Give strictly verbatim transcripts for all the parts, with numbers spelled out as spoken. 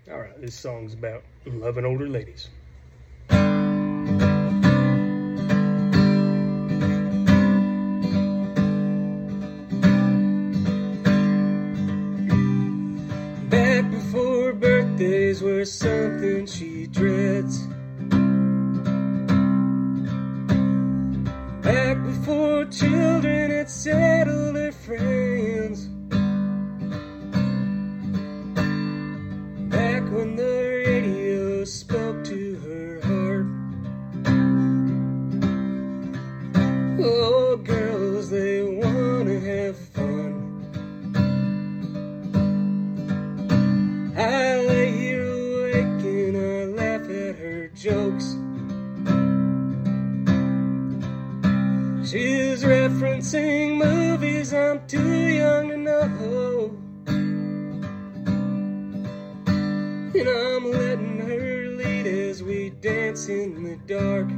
All right, this song's about loving older ladies. Back before birthdays were something she dreads. Back before children had settled their friends. Back when the radio spoke to her heart. Oh, girls, they wanna have fun. I lay here awake and I laugh at her jokes. She's referencing movies I'm too young to know. And I'm letting her lead as we dance in the dark.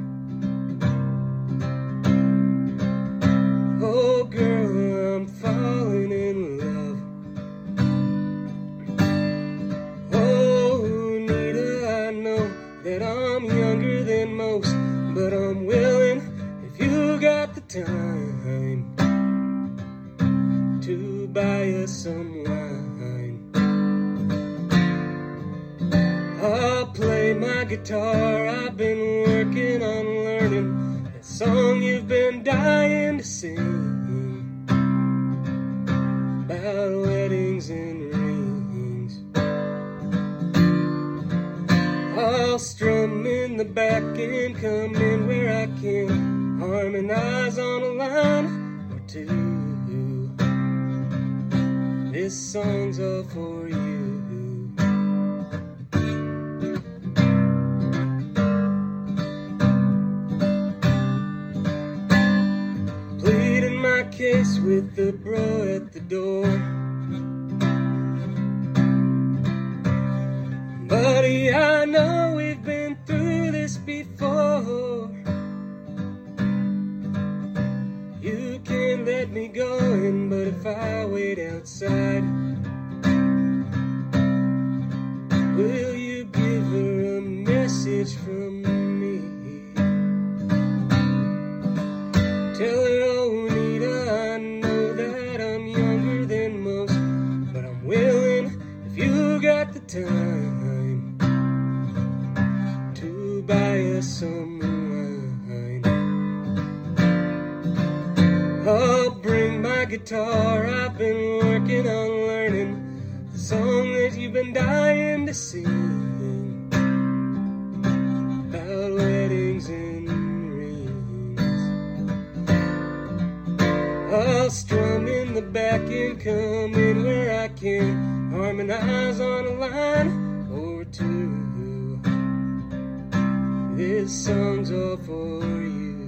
Oh girl, I'm falling in love. Oh Nita, I know that I'm younger than most, but I'm willing if you got the time to buy us some wine. I'll play my guitar, I've been working on learning that song you've been dying to sing, about weddings and rings. I'll strum in the back and come in where I can, harmonize on a line or two. This song's all for you. Pleading my case with the bro at the door. Buddy, I know we've been through this before. You can let me go in, but if I wait outside, will you give her a message from me? Tell her, oh Nita, I know that I'm younger than most, but I'm willing if you got the time to buy us some wine. I'll bring my guitar, I've been working on learning the song that you've been dying to sing, about weddings and rings. I'll strum in the back and come in where I can, harmonize on a line or two. This song's all for you.